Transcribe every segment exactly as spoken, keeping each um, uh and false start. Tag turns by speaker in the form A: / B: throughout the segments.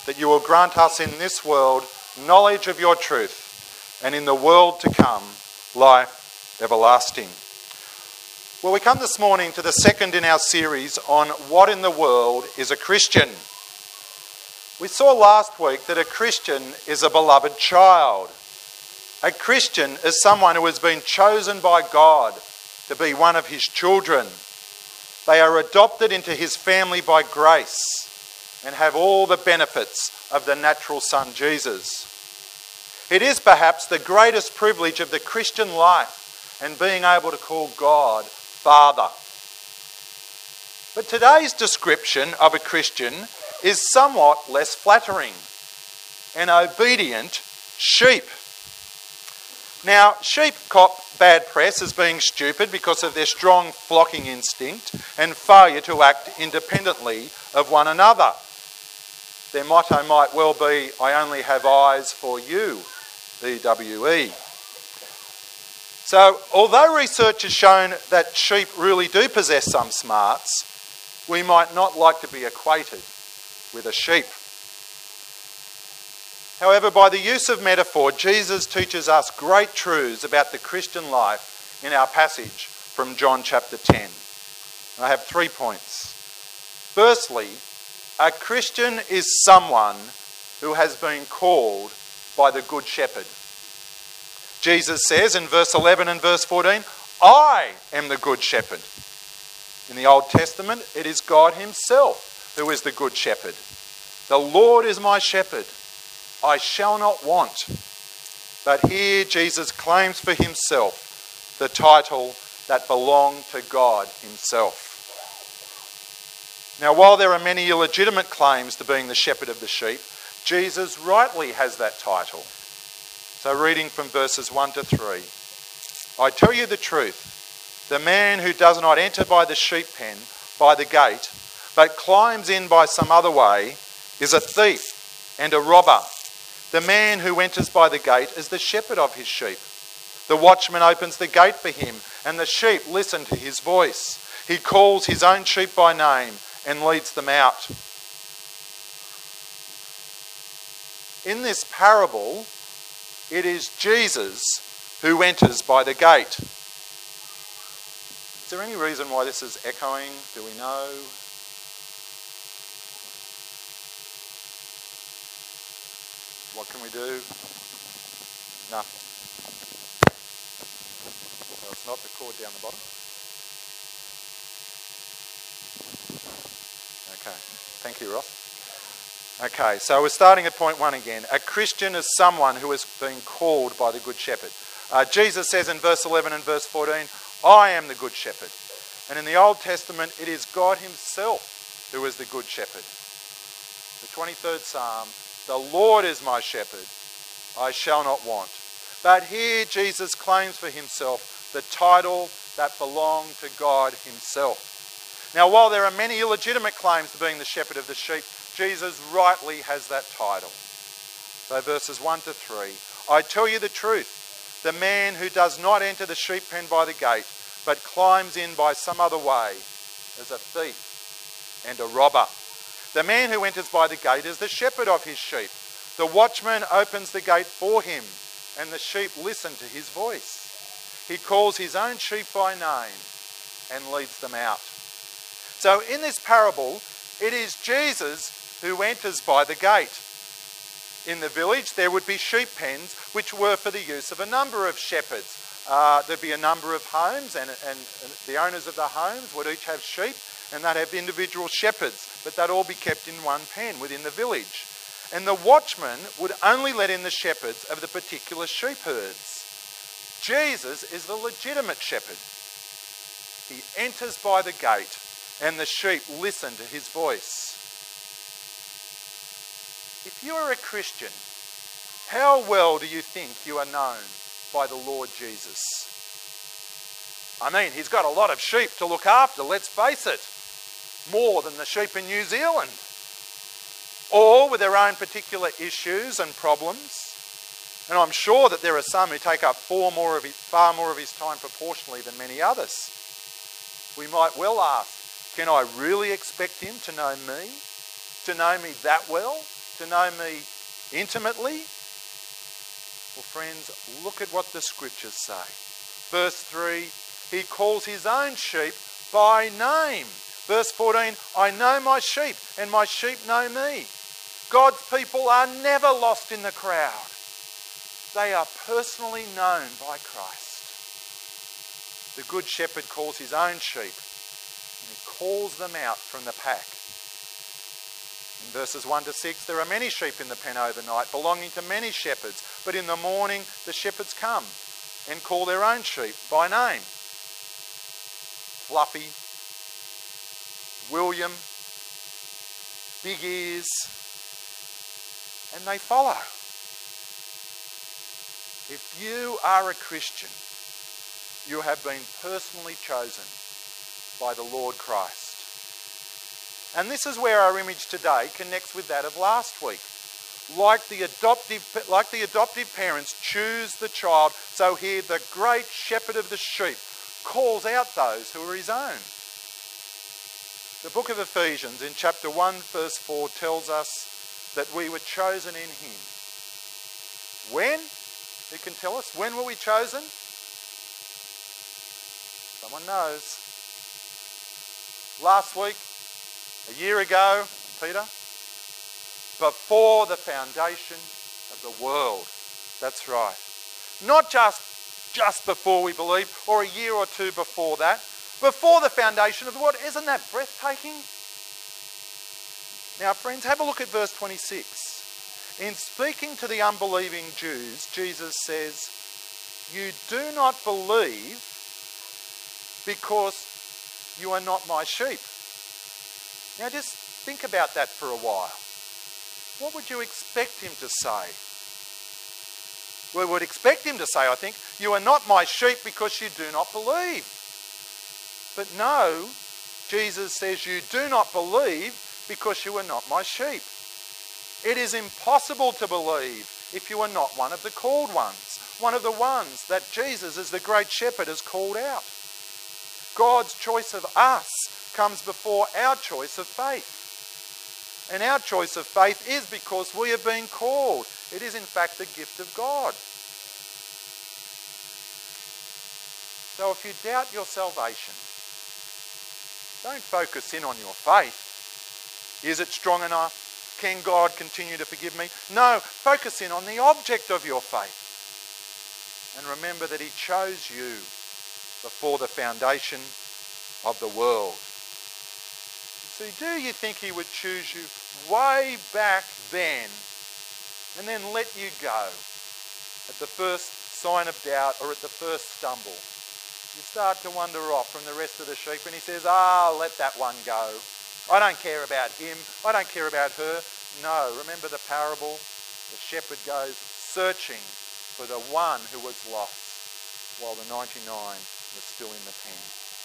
A: that you will grant us in this world knowledge of your truth, and in the world to come, life everlasting. Well, we come this morning to the second in our series on what in the world is a Christian. We saw last week that a Christian is a beloved child. A Christian is someone who has been chosen by God to be one of his children. They are adopted into his family by grace and have all the benefits of the natural Son Jesus. It is perhaps the greatest privilege of the Christian life and being able to call God Father. But today's description of a Christian is somewhat less flattering. An obedient sheep. Now, sheep cop bad press as being stupid because of their strong flocking instinct and failure to act independently of one another. Their motto might well be, "I only have eyes for you, E W E." So, although research has shown that sheep really do possess some smarts, we might not like to be acquainted with a sheep. However, by the use of metaphor, Jesus teaches us great truths about the Christian life in our passage from John chapter ten. And I have three points. Firstly, a Christian is someone who has been called by the Good Shepherd. Jesus says in verse eleven and verse fourteen, "I am the Good Shepherd." In the Old Testament, it is God himself who is the Good Shepherd. "The Lord is my shepherd, I shall not want." But here Jesus claims for himself the title that belonged to God himself. Now, while there are many illegitimate claims to being the shepherd of the sheep, Jesus rightly has that title. So reading from verses one to three. "I tell you the truth, the man who does not enter by the sheep pen, by the gate, but climbs in by some other way, is a thief and a robber. The man who enters by the gate is the shepherd of his sheep. The watchman opens the gate for him, and the sheep listen to his voice. He calls his own sheep by name and leads them out." In this parable, it is Jesus who enters by the gate. Is there any reason why this is echoing? Do we know? What can we do? Nothing. So it's not the cord down the bottom. Okay. Thank you, Ross. Okay, so we're starting at point one again. A Christian is someone who has been called by the Good Shepherd. Uh, Jesus says in verse eleven and verse fourteen, "I am the Good Shepherd." And in the Old Testament, it is God himself who is the Good Shepherd. The twenty-third Psalm, "The Lord is my shepherd, I shall not want." But here Jesus claims for himself the title that belonged to God himself. Now, while there are many illegitimate claims to being the shepherd of the sheep, Jesus rightly has that title. So verses one to three. "I tell you the truth, the man who does not enter the sheep pen by the gate, but climbs in by some other way, is a thief and a robber. The man who enters by the gate is the shepherd of his sheep. The watchman opens the gate for him, and the sheep listen to his voice. He calls his own sheep by name and leads them out." So in this parable, it is Jesus who enters by the gate. In the village, there would be sheep pens, which were for the use of a number of shepherds. Uh, there'd be a number of homes, and, and, and the owners of the homes would each have sheep, and they'd have individual shepherds, but they'd all be kept in one pen within the village. And the watchman would only let in the shepherds of the particular sheep herds. Jesus is the legitimate shepherd. He enters by the gate, and the sheep listen to his voice. If you are a Christian, how well do you think you are known by the Lord Jesus? I mean, he's got a lot of sheep to look after, let's face it. More than the sheep in New Zealand. All with their own particular issues and problems. And I'm sure that there are some who take up far more of his, far more of his time proportionally than many others. We might well ask, can I really expect him to know me? To know me that well? to know me intimately? Well, friends, look at what the scriptures say. Verse three, he calls his own sheep by name. Verse fourteen, I know my sheep and my sheep know me. God's people are never lost in the crowd. They are personally known by Christ. The good shepherd calls his own sheep and he calls them out from the pack. In verses one to six, there are many sheep in the pen overnight, belonging to many shepherds. But in the morning, the shepherds come and call their own sheep by name. Fluffy, William, big ears, and they follow. If you are a Christian, you have been personally chosen by the Lord Christ. And this is where our image today connects with that of last week. Like the adoptive, like the adoptive parents choose the child, so here the great shepherd of the sheep calls out those who are his own. The book of Ephesians in chapter one verse four tells us that we were chosen in him. When? Who can tell us? When were we chosen? Someone knows. Last week, a year ago, Peter, before the foundation of the world. That's right. Not just, just before we believed, or a year or two before that. Before the foundation of the world. Isn't that breathtaking? Now, friends, have a look at verse twenty-six. In speaking to the unbelieving Jews, Jesus says, you do not believe because you are not my sheep. Now just think about that for a while. What would you expect him to say? We would expect him to say, I think, you are not my sheep because you do not believe. But no, Jesus says you do not believe because you are not my sheep. It is impossible to believe if you are not one of the called ones, one of the ones that Jesus as the great shepherd has called out. God's choice of us comes before our choice of faith. And our choice of faith is because we have been called. It is in fact the gift of God. So if you doubt your salvation, don't focus in on your faith. Is it strong enough? Can God continue to forgive me? No, focus in on the object of your faith. And remember that he chose you before the foundation of the world. So do you think he would choose you way back then and then let you go at the first sign of doubt or at the first stumble? You start to wander off from the rest of the sheep and he says, ah, let that one go. I don't care about him. I don't care about her. No, remember the parable? The shepherd goes searching for the one who was lost while the ninety-nine was still in the pen.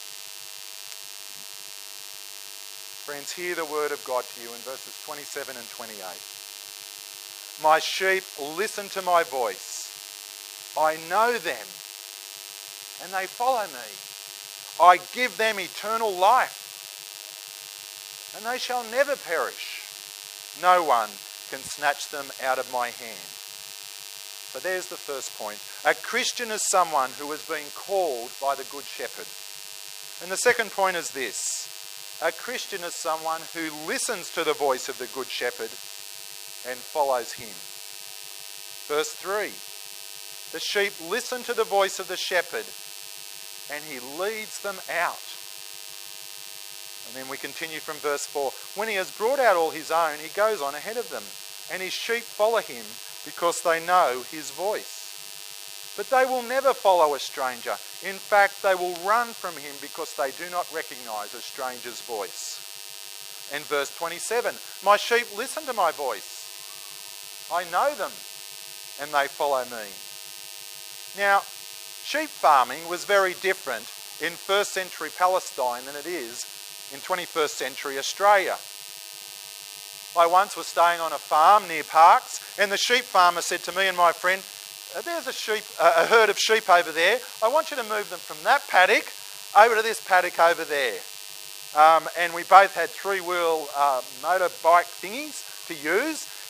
A: Friends, hear the word of God to you in verses twenty-seven and twenty-eight. My sheep listen to my voice. I know them and they follow me. I give them eternal life and they shall never perish. No one can snatch them out of my hand. So there's the first point. A Christian is someone who has been called by the Good Shepherd. And the second point is this. A Christian is someone who listens to the voice of the Good Shepherd and follows him. Verse three. The sheep listen to the voice of the shepherd and he leads them out. And then we continue from verse four. When he has brought out all his own, he goes on ahead of them, and his sheep follow him because they know his voice. But they will never follow a stranger. In fact, they will run from him because they do not recognize a stranger's voice. And verse twenty-seven, my sheep listen to my voice. I know them, and they follow me. Now, sheep farming was very different in first century Palestine than it is in twenty-first century Australia. I once was staying on a farm near Parkes, and the sheep farmer said to me and my friend, there's a sheep, a herd of sheep over there. I want you to move them from that paddock over to this paddock over there. Um, and we both had three-wheel uh, motorbike thingies to use.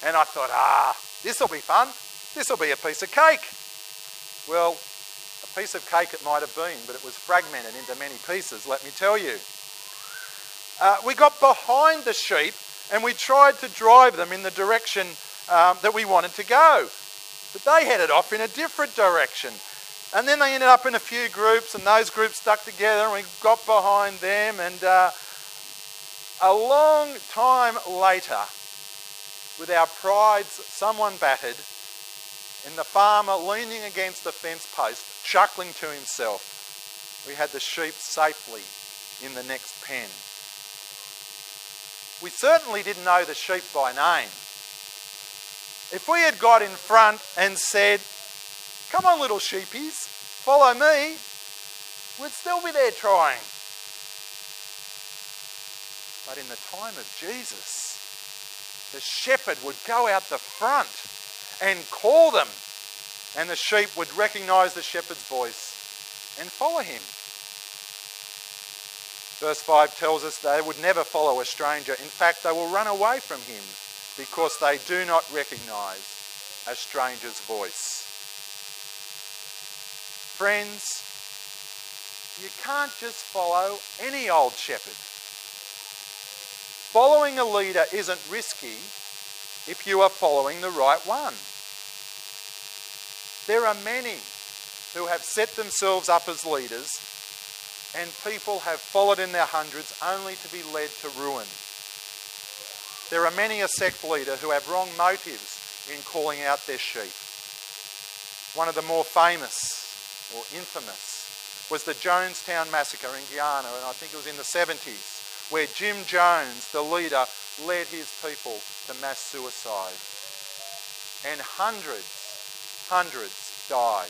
A: And I thought, ah, this will be fun. This will be a piece of cake. Well, a piece of cake it might have been, but it was fragmented into many pieces, let me tell you. Uh, we got behind the sheep and we tried to drive them in the direction um, that we wanted to go. But they headed off in a different direction. And then they ended up in a few groups, and those groups stuck together, and we got behind them. And uh, a long time later, with our prides somewhat battered, and the farmer leaning against the fence post, chuckling to himself, we had the sheep safely in the next pen. We certainly didn't know the sheep by name. If we had got in front and said, "Come on, little sheepies, follow me," we'd still be there trying. But in the time of Jesus, the shepherd would go out the front and call them, and the sheep would recognise the shepherd's voice and follow him. Verse five tells us they would never follow a stranger. In fact, they will run away from him because they do not recognise a stranger's voice. Friends, you can't just follow any old shepherd. Following a leader isn't risky if you are following the right one. There are many who have set themselves up as leaders, and people have followed in their hundreds only to be led to ruin. There are many a sect leader who have wrong motives in calling out their sheep. One of the more famous or infamous was the Jonestown Massacre in Guyana, and I think it was in the seventies, where Jim Jones, the leader, led his people to mass suicide. And hundreds, hundreds died.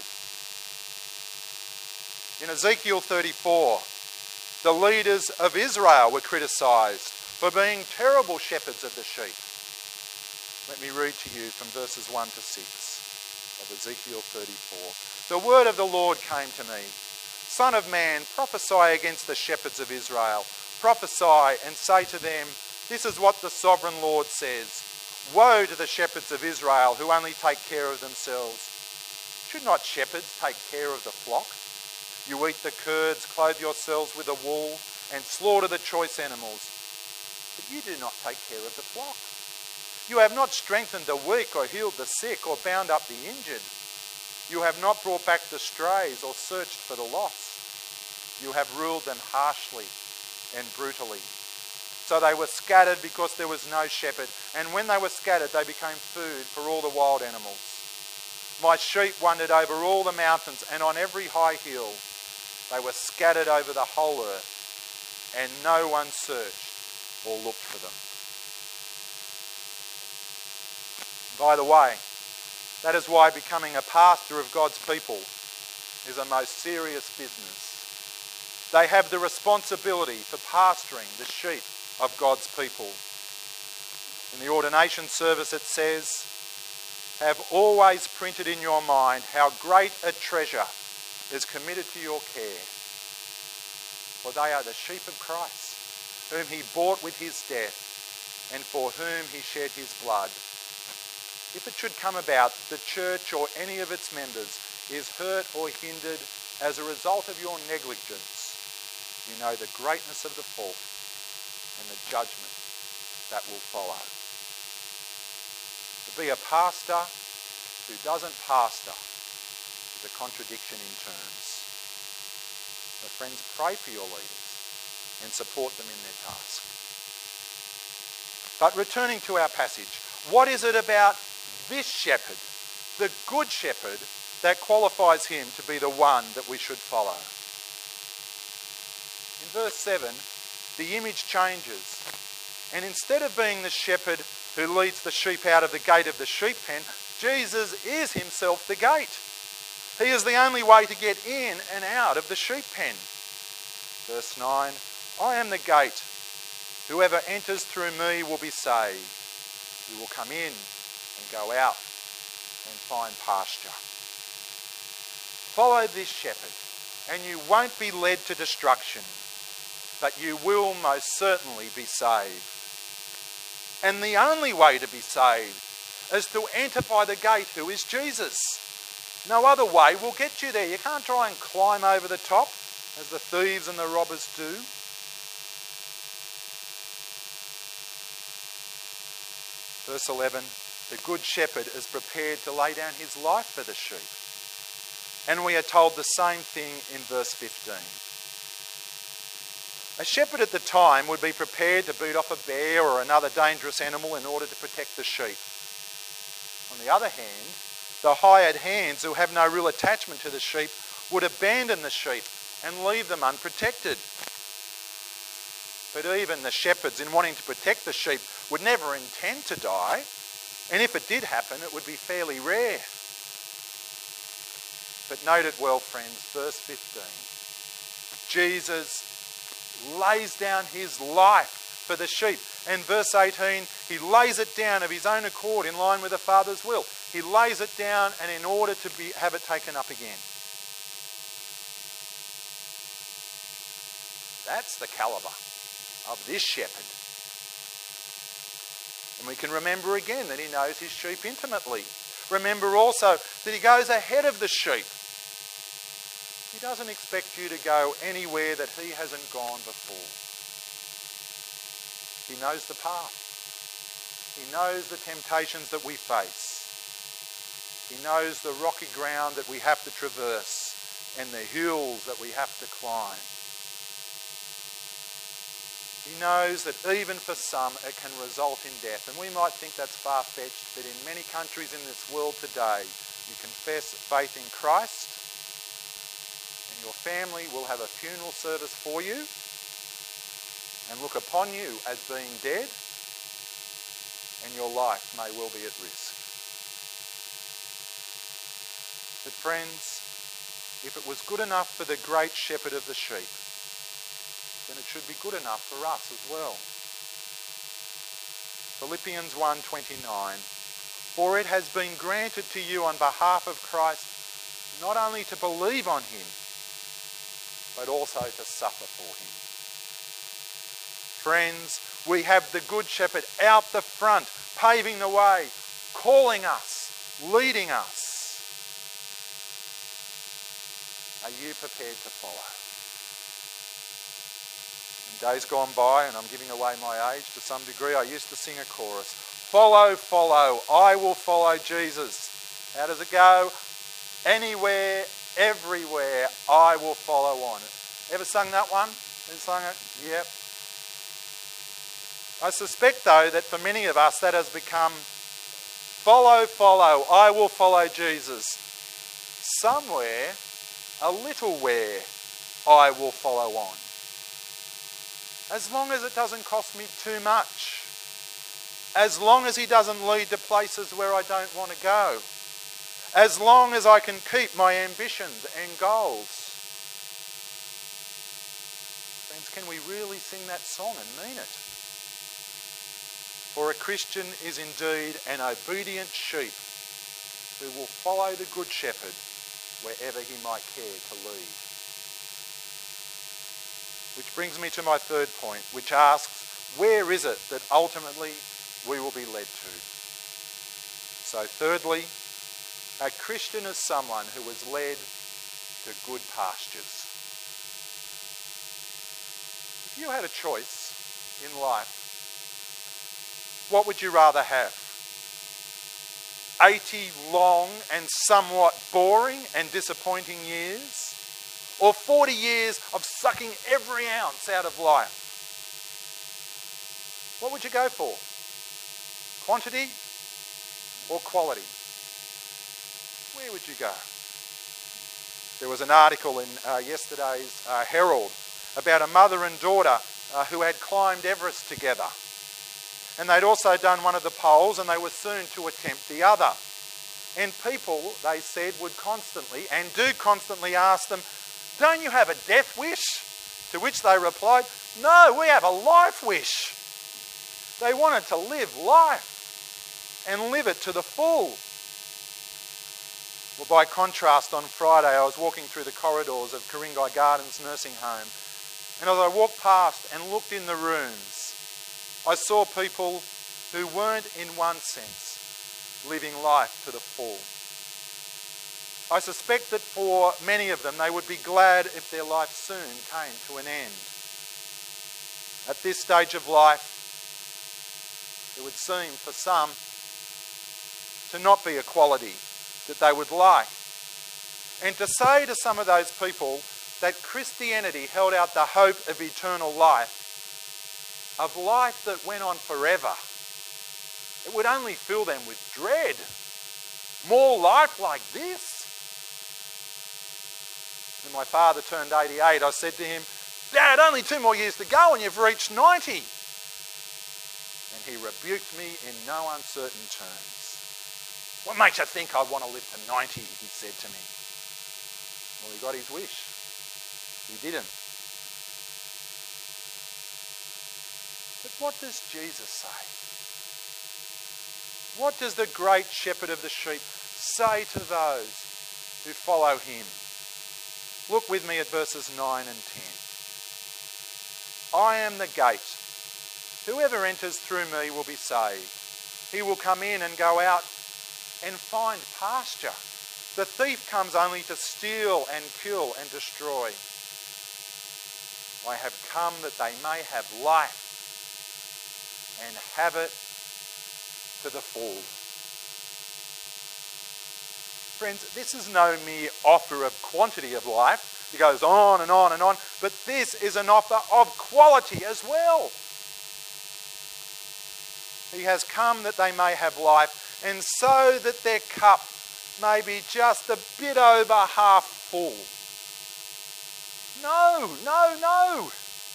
A: In Ezekiel thirty-four, the leaders of Israel were criticised for being terrible shepherds of the sheep. Let me read to you from verses one to six of Ezekiel thirty-four. The word of the Lord came to me. Son of man, prophesy against the shepherds of Israel. Prophesy and say to them, this is what the sovereign Lord says. Woe to the shepherds of Israel who only take care of themselves. Should not shepherds take care of the flock? You eat the curds, clothe yourselves with the wool, and slaughter the choice animals. But you do not take care of the flock. You have not strengthened the weak or healed the sick or bound up the injured. You have not brought back the strays or searched for the lost. You have ruled them harshly and brutally. So they were scattered because there was no shepherd, and when they were scattered they became food for all the wild animals. My sheep wandered over all the mountains and on every high hill. They were scattered over the whole earth, and no one searched or looked for them. By the way, that is why becoming a pastor of God's people is a most serious business. They have the responsibility for pastoring the sheep of God's people. In the ordination service it says, have always printed in your mind how great a treasure is committed to your care. For they are the sheep of Christ, whom he bought with his death, and for whom he shed his blood. If it should come about that the church or any of its members is hurt or hindered as a result of your negligence, you know the greatness of the fault and the judgment that will follow. To be a pastor who doesn't pastor is a contradiction in terms. So friends, pray for your leaders and support them in their task. But returning to our passage, what is it about this shepherd, the good shepherd, that qualifies him to be the one that we should follow? In verse seven, the image changes. And instead of being the shepherd who leads the sheep out of the gate of the sheep pen, Jesus is himself the gate. He is the only way to get in and out of the sheep pen. Verse nine, I am the gate. Whoever enters through me will be saved. He will come in and go out and find pasture. Follow this shepherd and you won't be led to destruction, but you will most certainly be saved. And the only way to be saved is to enter by the gate, who is Jesus. No other way will get you there. You can't try and climb over the top, as the thieves and the robbers do. Verse eleven, the good shepherd is prepared to lay down his life for the sheep. And we are told the same thing in verse fifteen. A shepherd at the time would be prepared to beat off a bear or another dangerous animal in order to protect the sheep. On the other hand, the hired hands who have no real attachment to the sheep would abandon the sheep and leave them unprotected. But even the shepherds, in wanting to protect the sheep, would never intend to die, and if it did happen, it would be fairly rare. But note it well, friends, verse fifteen. Jesus lays down his life for the sheep. And verse eighteen, he lays it down of his own accord in line with the Father's will. He lays it down and in order to be, have it taken up again. That's the calibre of this shepherd. And we can remember again that he knows his sheep intimately. Remember also that he goes ahead of the sheep. He doesn't expect you to go anywhere that he hasn't gone before. He knows the path. He knows the temptations that we face. He knows the rocky ground that we have to traverse and the hills that we have to climb. He knows that even for some it can result in death. And we might think that's far-fetched, but in many countries in this world today, you confess faith in Christ and your family will have a funeral service for you and look upon you as being dead, and your life may well be at risk. But friends, if it was good enough for the great shepherd of the sheep, then it should be good enough for us as well. Philippians one twenty-nine, for it has been granted to you on behalf of Christ not only to believe on him, but also to suffer for him. Friends, we have the Good Shepherd out the front, paving the way, calling us, leading us. Are you prepared to follow? In days gone by, and I'm giving away my age to some degree, I used to sing a chorus. Follow, follow, I will follow Jesus. How does it go? Anywhere, everywhere, I will follow on. Ever sung that one? Ever sung it? Yep. I suspect, though, that for many of us that has become follow, follow, I will follow Jesus. Somewhere, a little where, I will follow on. As long as it doesn't cost me too much. As long as he doesn't lead to places where I don't want to go. As long as I can keep my ambitions and goals. Friends, can we really sing that song and mean it? For a Christian is indeed an obedient sheep who will follow the Good Shepherd wherever he might care to lead. Which brings me to my third point, which asks, where is it that ultimately we will be led to? So thirdly, a Christian is someone who is led to good pastures. If you had a choice in life, what would you rather have? eighty long and somewhat boring and disappointing years? Or forty years of sucking every ounce out of life? What would you go for? Quantity or quality? Where would you go? There was an article in uh, yesterday's uh, Herald about a mother and daughter uh, who had climbed Everest together. And they'd also done one of the poles and they were soon to attempt the other. And people, they said, would constantly and do constantly ask them, don't you have a death wish? To which they replied, no, we have a life wish. They wanted to live life and live it to the full. Well, by contrast, on Friday I was walking through the corridors of Ku-ring-gai Gardens nursing home, and as I walked past and looked in the rooms, I saw people who weren't, in one sense, living life to the full. I suspect that for many of them, they would be glad if their life soon came to an end. At this stage of life, it would seem for some to not be a quality that they would like. And to say to some of those people that Christianity held out the hope of eternal life, of life that went on forever, it would only fill them with dread. More life like this? When my father turned eighty-eight, I said to him, "Dad, only two more years to go and you've reached ninety. And he rebuked me in no uncertain terms. "What makes you think I want to live to ninety, he said to me. Well, he got his wish. He didn't. But what does Jesus say? What does the great shepherd of the sheep say to those who follow him? Look with me at verses nine and ten. I am the gate. Whoever enters through me will be saved. He will come in and go out and find pasture. The thief comes only to steal and kill and destroy. I have come that they may have life and have it to the full. Friends, this is no mere offer of quantity of life. It goes on and on and on, but this is an offer of quality as well. He has come that they may have life, and so that their cup may be just a bit over half full. No, no, no.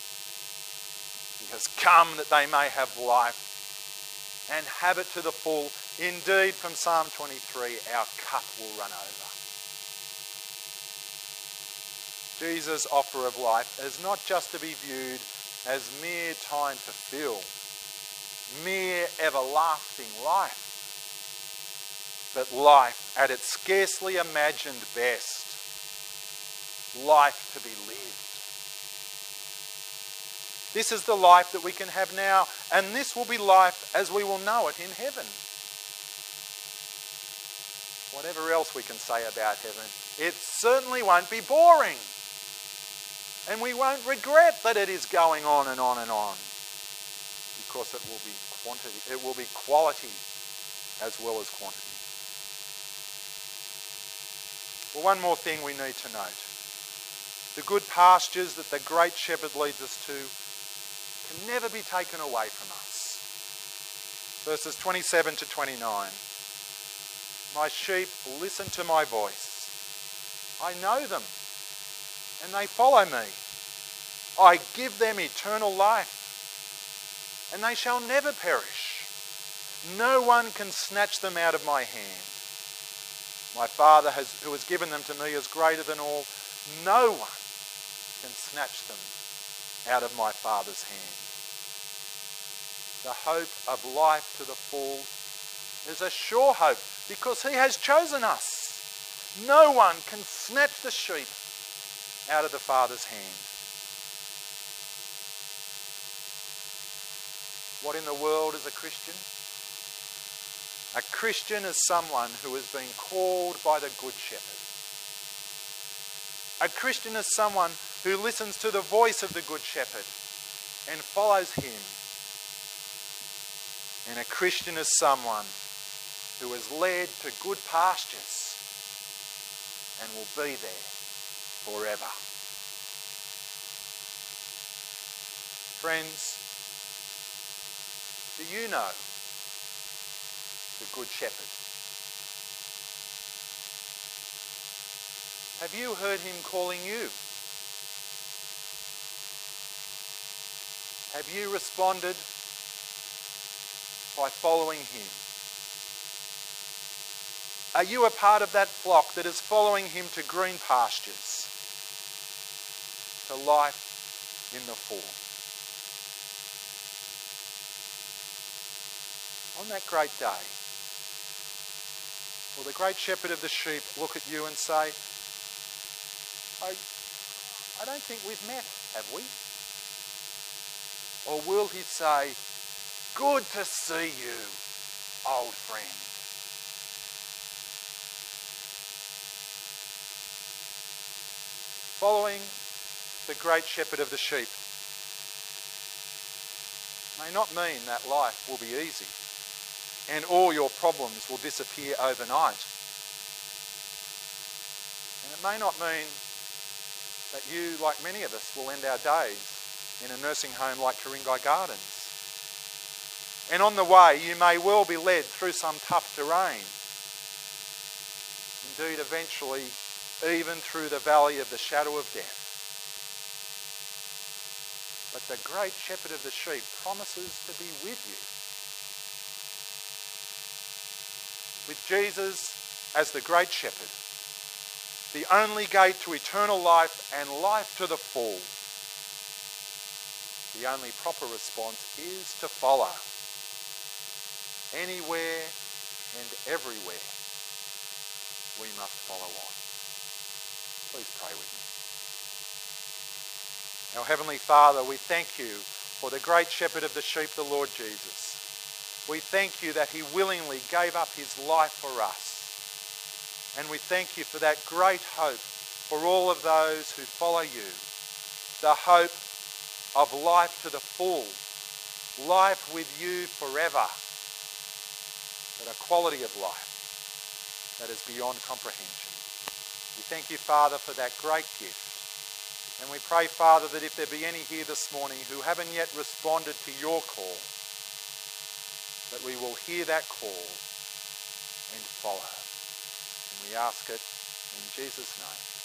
A: He has come that they may have life and have it to the full. Indeed, from Psalm twenty-three, our cup will run over. Jesus' offer of life is not just to be viewed as mere time to fill, mere everlasting life, but life at its scarcely imagined best, life to be lived. This is the life that we can have now, and this will be life as we will know it in heaven. Whatever else we can say about heaven, it certainly won't be boring. And we won't regret that it is going on and on and on, because it will be quantity, it will be quality as well as quantity. Well, one more thing we need to note. The good pastures that the great shepherd leads us to can never be taken away from us. Verses twenty-seven to twenty-nine. My sheep listen to my voice. I know them, and they follow me. I give them eternal life, and they shall never perish. No one can snatch them out of my hand. My Father has, who has given them to me is greater than all. No one can snatch them out of my Father's hand. The hope of life to the full is a sure hope because he has chosen us. No one can snatch the sheep out of the Father's hand. What in the world is a Christian? A Christian is someone who has been called by the Good Shepherd. A Christian is someone who listens to the voice of the Good Shepherd and follows him. And a Christian is someone who is led to good pastures and will be there forever. Friends, do you know the Good Shepherd? Have you heard him calling you? Have you responded by following him? Are you a part of that flock that is following him to green pastures, to life in the full? On that great day, will the great shepherd of the sheep look at you and say, I, I don't think we've met, have we? Or will he say, good to see you, old friend. Following the great shepherd of the sheep may not mean that life will be easy and all your problems will disappear overnight. And it may not mean that you, like many of us, will end our days in a nursing home like Ku-ring-gai Gardens. And on the way, you may well be led through some tough terrain. Indeed, eventually, even through the valley of the shadow of death. But the great shepherd of the sheep promises to be with you. With Jesus as the great shepherd, the only gate to eternal life and life to the full, the only proper response is to follow. Anywhere and everywhere, we must follow on. Please pray with me. Our Heavenly Father, we thank you for the great shepherd of the sheep, the Lord Jesus. We thank you that he willingly gave up his life for us. And we thank you for that great hope for all of those who follow you. The hope of life to the full, life with you forever, but a quality of life that is beyond comprehension. We thank you, Father, for that great gift. And we pray, Father, that if there be any here this morning who haven't yet responded to your call, that we will hear that call and follow. And we ask it in Jesus' name.